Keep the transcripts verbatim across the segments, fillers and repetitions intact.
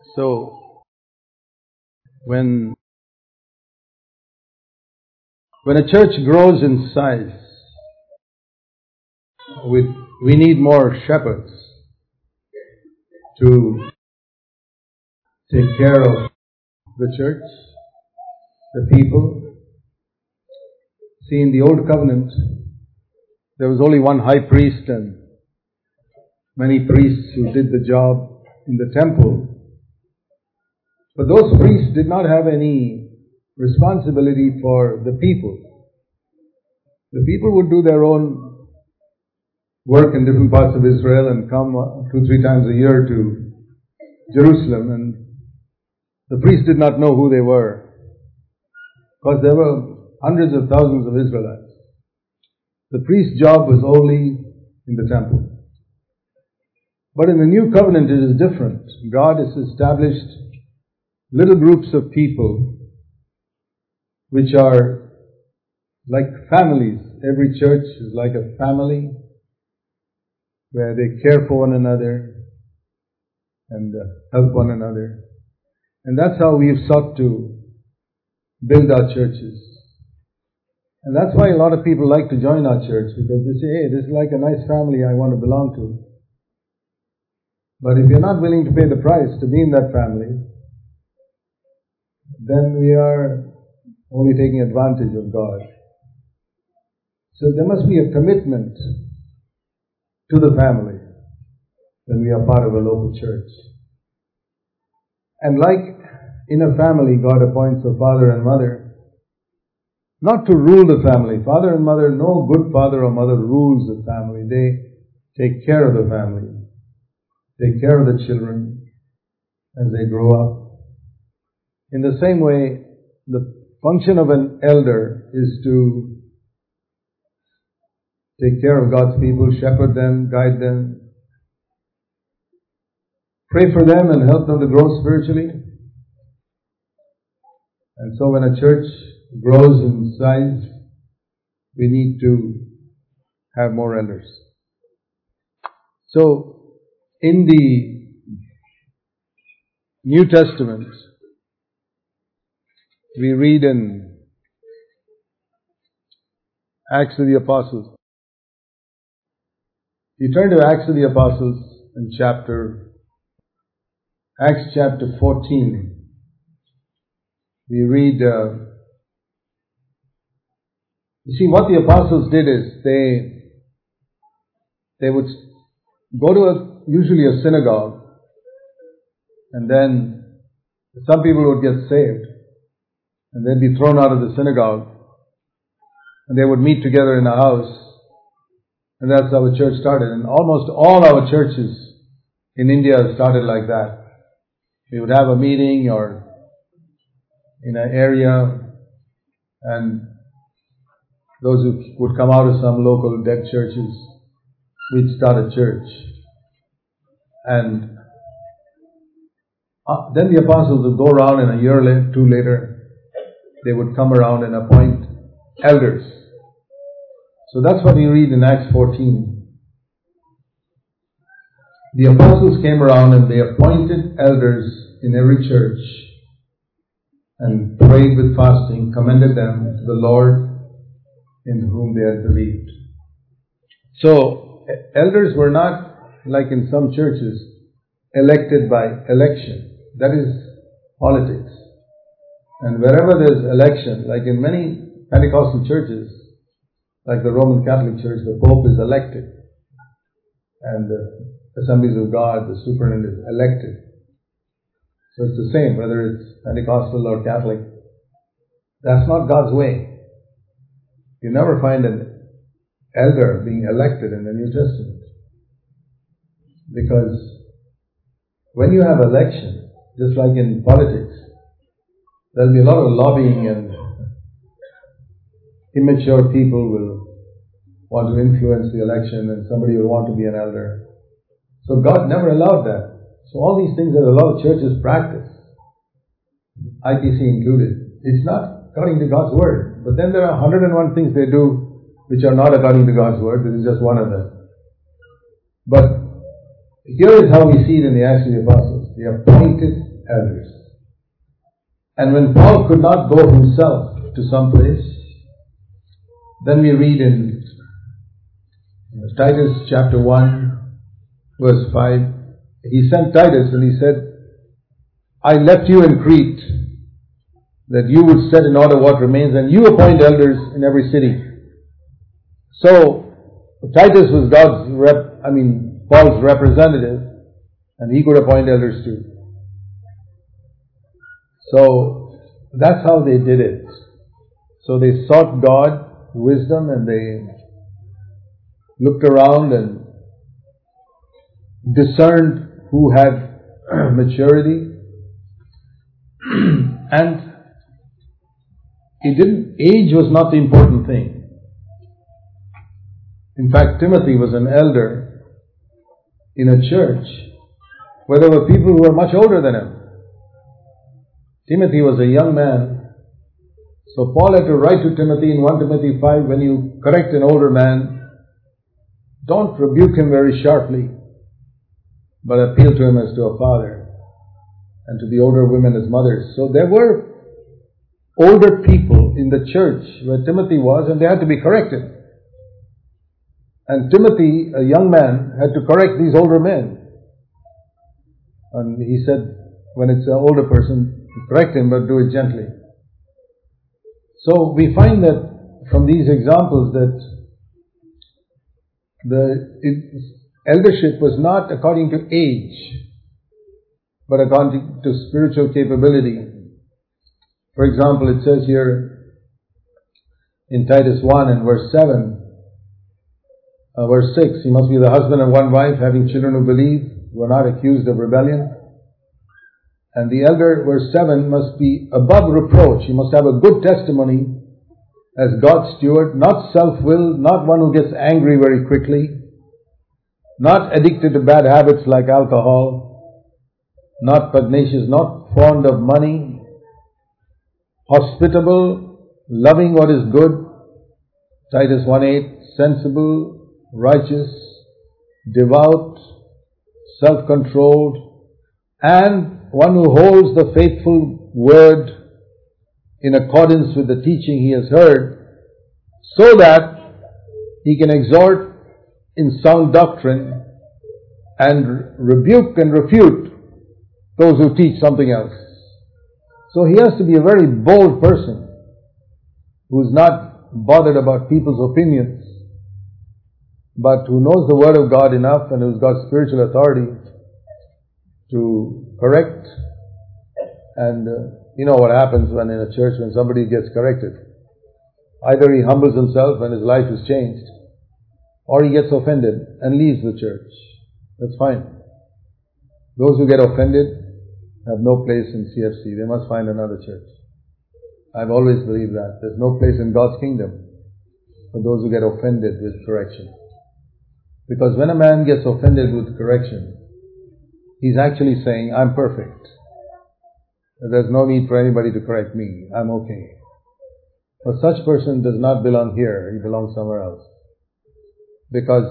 So, when when a church grows in size, we, we need more shepherds to take care of the church, the people. See, in the Old Covenant, there was only one high priest and many priests who did the job in the temple. But those priests did not have any responsibility for the people. The people would do their own work in different parts of Israel and come two, three times a year to Jerusalem, and the priests did not know who they were, because there were hundreds of thousands of Israelites. The priest's job was only in the temple. But in the New Covenant it is different. God has established little groups of people which are like families. Every church is like a family where they care for one another and uh, help one another. And that's how we've sought to build our churches. And that's why a lot of people like to join our church, because they say, hey, this is like a nice family I want to belong to. But if you're not willing to pay the price to be in that family, then we are only taking advantage of God. So there must be a commitment to the family when we are part of a local church. And like in a family, God appoints a father and mother, not to rule the family. Father and mother, no good father or mother rules the family. They take care of the family. Take care of the children as they grow up. In the same way, the function of an elder is to take care of God's people, shepherd them, guide them, pray for them and help them to grow spiritually. And so when a church grows in size, we need to have more elders. So, in the New Testament, we read in Acts of the Apostles. You turn to Acts of the Apostles in chapter, Acts chapter fourteen. We read, uh, you see, what the apostles did is they, they would go to a, usually a synagogue, and then some people would get saved, and they'd be thrown out of the synagogue, and they would meet together in a house, and that's how the church started. And almost all our churches in India started like that. We would have a meeting or in an area, and those who would come out of some local dead churches, we'd start a church. And uh, then the apostles would go around, and a year or two later, they would come around and appoint elders. So that's what we read in Acts fourteen. The apostles came around and they appointed elders in every church and prayed with fasting, commended them to the Lord in whom they had believed. So, elders were not, like in some churches, elected by election. That is politics. And wherever there's election, like in many Pentecostal churches, like the Roman Catholic Church, the Pope is elected. And the Assemblies of God, the superintendent is elected. So it's the same, whether it's Pentecostal or Catholic. That's not God's way. You never find an elder being elected in the New Testament. Because when you have election, just like in politics, there'll be a lot of lobbying, and immature people will want to influence the election, and somebody will want to be an elder. So God never allowed that. So all these things that a lot of churches practice, I P C included, it's not according to God's Word. But then there are one hundred and one things they do which are not according to God's Word. This is just one of them. But here is how we see it in the Acts of the Apostles. The appointed elders. And when Paul could not go himself to some place, then we read in Titus chapter one, verse five, he sent Titus and he said, I left you in Crete, that you would set in order what remains, and you appoint elders in every city. So, Titus was God's rep, I mean, Paul's representative, and he could appoint elders too. So, that's how they did it. So they sought God, wisdom, and they looked around and discerned who had maturity. And it didn't, age was not the important thing. In fact, Timothy was an elder in a church where there were people who were much older than him. Timothy was a young man. So Paul had to write to Timothy in First Timothy five, when you correct an older man, don't rebuke him very sharply, but appeal to him as to a father, and to the older women as mothers. So there were older people in the church where Timothy was, and they had to be corrected. And Timothy, a young man, had to correct these older men. And he said, when it's an older person, correct him, but do it gently. So we find that from these examples that the it, eldership was not according to age, but according to spiritual capability. For example, it says here in Titus one and verse seven, uh, verse six, he must be the husband of one wife, having children who believe, who are not accused of rebellion. And the elder, verse seven, must be above reproach. He must have a good testimony as God's steward, not self-willed, not one who gets angry very quickly, not addicted to bad habits like alcohol, not pugnacious, not fond of money, hospitable, loving what is good, Titus one eight, sensible, righteous, devout, self-controlled, and one who holds the faithful word in accordance with the teaching he has heard, so that he can exhort in sound doctrine and rebuke and refute those who teach something else. So he has to be a very bold person who is not bothered about people's opinions, but who knows the Word of God enough and who's got spiritual authority to correct. And uh, you know what happens when in a church when somebody gets corrected. Either he humbles himself and his life is changed, or he gets offended and leaves the church. That's fine. Those who get offended have no place in C F C. They must find another church. I've always believed that. There's no place in God's kingdom for those who get offended with correction. Because when a man gets offended with correction, he's actually saying, I'm perfect. There's no need for anybody to correct me. I'm okay. But such person does not belong here. He belongs somewhere else. Because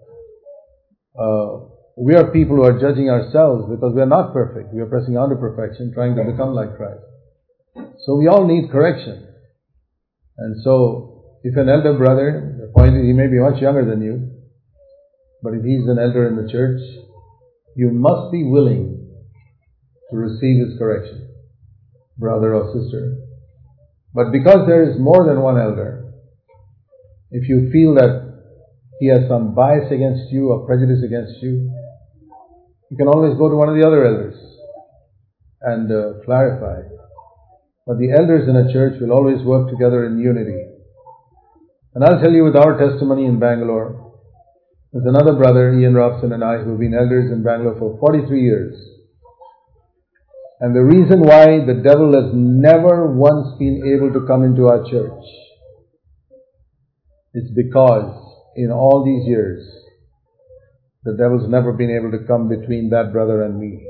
uh, we are people who are judging ourselves because we are not perfect. We are pressing on to perfection, trying to become like Christ. So we all need correction. And so, if an elder brother, the point is he may be much younger than you, but if he's an elder in the church, you must be willing to receive his correction, brother or sister. But because there is more than one elder, if you feel that he has some bias against you or prejudice against you, you can always go to one of the other elders and uh, clarify. But the elders in a church will always work together in unity. And I'll tell you with our testimony in Bangalore, there's another brother, Ian Robson, and I, who've been elders in Bangalore for forty-three years. And the reason why the devil has never once been able to come into our church is because in all these years, the devil's never been able to come between that brother and me.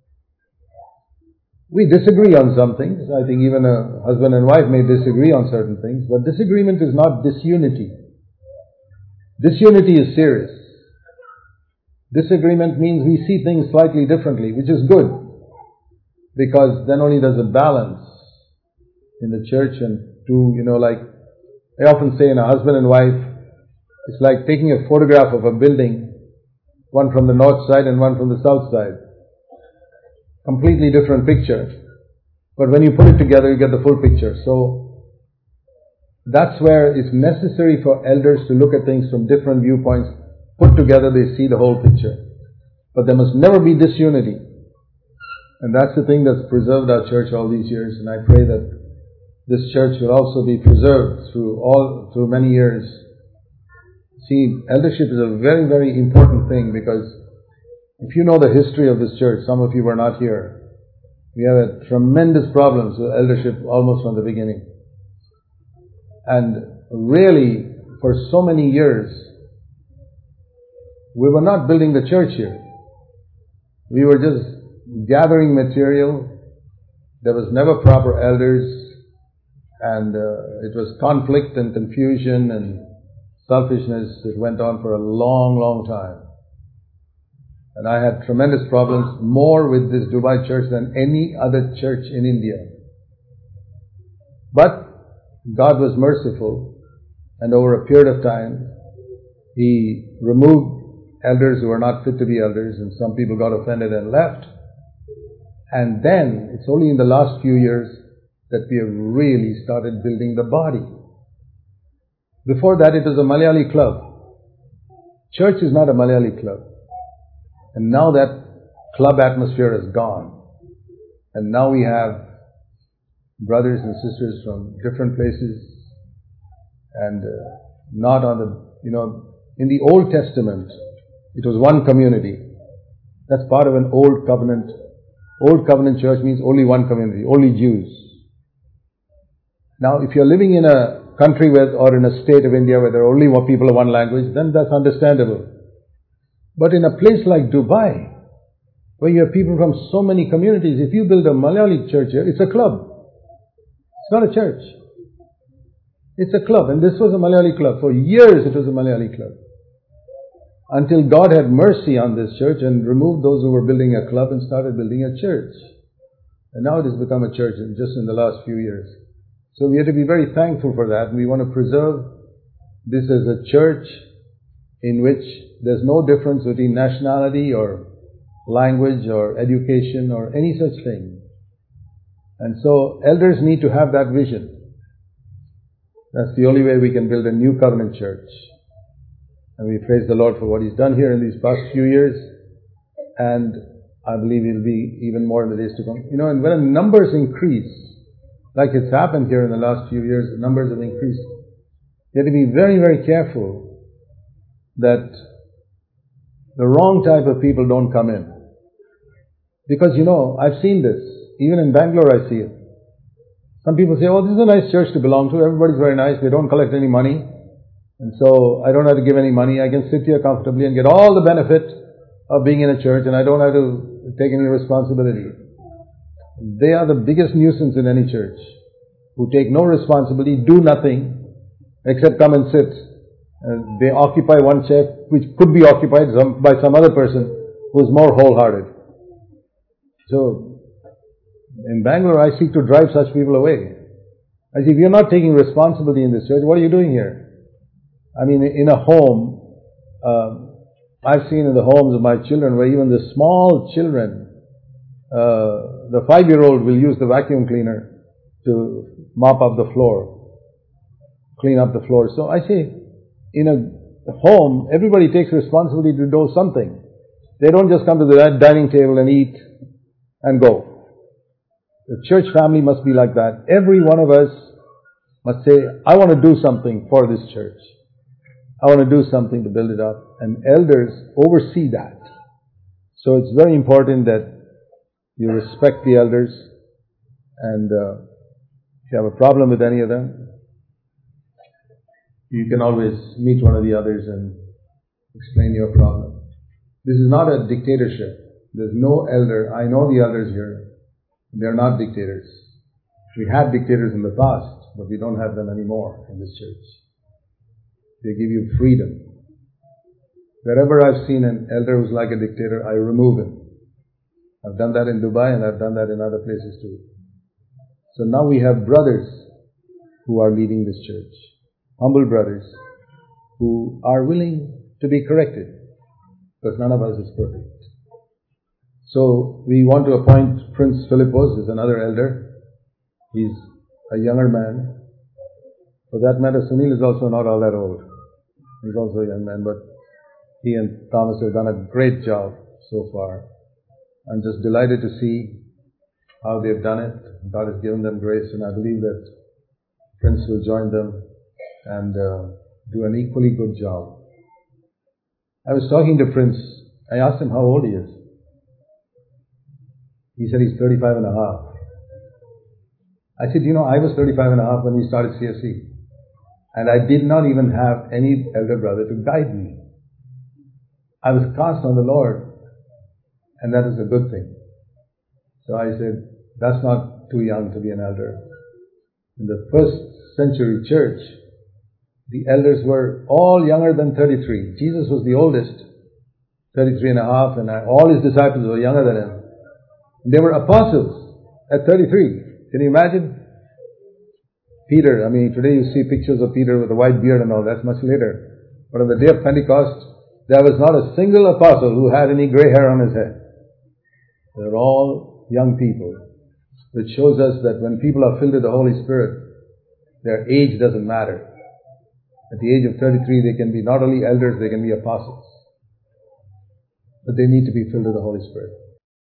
We disagree on some things. I think even a husband and wife may disagree on certain things, but disagreement is not disunity. Disunity is serious. Disagreement means we see things slightly differently, which is good. because then only there's a balance in the church. And to, you know, like I often say, in a husband and wife, it's like taking a photograph of a building, one from the north side and one from the south side. Completely different picture. But when you put it together, you get the full picture. So that's where it's necessary for elders to look at things from different viewpoints. Put together, they see the whole picture. But there must never be disunity. And that's the thing that's preserved our church all these years. And I pray that this church will also be preserved through all, through many years. See, eldership is a very, very important thing, because if you know the history of this church, some of you were not here. We have had tremendous problems with eldership almost from the beginning. And really, for so many years, we were not building the church here. We were just gathering material. There was never proper elders, and uh, it was conflict and confusion and selfishness. It went on for a long, long time. And I had tremendous problems, more with this Dubai church than any other church in India. But God was merciful, and over a period of time, He removed elders who were not fit to be elders, and some people got offended and left. And then, it's only in the last few years that we have really started building the body. Before that, it was a Malayali club. Church is not a Malayali club. And now that club atmosphere is gone. And now we have brothers and sisters from different places, and uh, not on the, you know, in the Old Testament, it was one community. That's part of an Old Covenant. Old Covenant church means only one community, only Jews. Now, if you're living in a country with, or in a state of India where there are only one people of one language, then that's understandable. But in a place like Dubai, where you have people from so many communities, if you build a Malayali church here, it's a club. It's not a church. It's a club. And this was a Malayali club. For years it was a Malayali club. Until God had mercy on this church and removed those who were building a club and started building a church. And now it has become a church in just in the last few years. So we have to be very thankful for that. And we want to preserve this as a church in which there's no difference between nationality or language or education or any such thing. And so elders need to have that vision. That's the only way we can build a new covenant church. And we praise the Lord for what He's done here in these past few years. And I believe He'll be even more in the days to come. You know, and when numbers increase, like it's happened here in the last few years, the numbers have increased. You have to be very, very careful that the wrong type of people don't come in. Because, you know, I've seen this. Even in Bangalore I see it. Some people say, oh, this is a nice church to belong to. Everybody's very nice. They don't collect any money. And so I don't have to give any money. I can sit here comfortably and get all the benefit of being in a church, and I don't have to take any responsibility. They are the biggest nuisance in any church, who take no responsibility, do nothing, except come and sit. And they occupy one chair, which could be occupied some, by some other person who is more wholehearted. So, in Bangalore, I seek to drive such people away. I say, if you're not taking responsibility in this church, what are you doing here? I mean, in a home, uh, I've seen in the homes of my children where even the small children, uh, the five-year-old will use the vacuum cleaner to mop up the floor, clean up the floor. So I say, in a home, everybody takes responsibility to do something. They don't just come to the dining table and eat and go. The church family must be like that. Every one of us must say, I want to do something for this church. I want to do something to build it up. And elders oversee that. So it's very important that you respect the elders. And uh, if you have a problem with any of them, you can always meet one of the others and explain your problem. This is not a dictatorship. There's no elder. I know the elders here. They're not dictators. We had dictators in the past, but we don't have them anymore in this church. They give you freedom. Wherever I've seen an elder who's like a dictator, I remove him. I've done that in Dubai and I've done that in other places too. So now we have brothers who are leading this church. Humble brothers who are willing to be corrected, because none of us is perfect. So we want to appoint Prince Philippos as another elder. He's a younger man. For that matter, Sunil is also not all that old. He's also a young man, but he and Thomas have done a great job so far. I'm just delighted to see how they've done it. God has given them grace, and I believe that Prince will join them and uh, do an equally good job. I was talking to Prince. I asked him how old he is. He said he's thirty-five and a half. I said, you know, I was thirty-five and a half when we started C F C. And I did not even have any elder brother to guide me. I was cast on the Lord, and that is a good thing. So I said, that's not too young to be an elder. In the first century church, the elders were all younger than thirty-three. Jesus was the oldest, thirty-three and a half, and all his disciples were younger than him. And they were apostles at thirty-three. Can you imagine? Peter, I mean, today you see pictures of Peter with a white beard and all, that's much later. But on the day of Pentecost, there was not a single apostle who had any gray hair on his head. They were all young people, which shows us that when people are filled with the Holy Spirit, their age doesn't matter. At the age of thirty-three, they can be not only elders, they can be apostles. But they need to be filled with the Holy Spirit.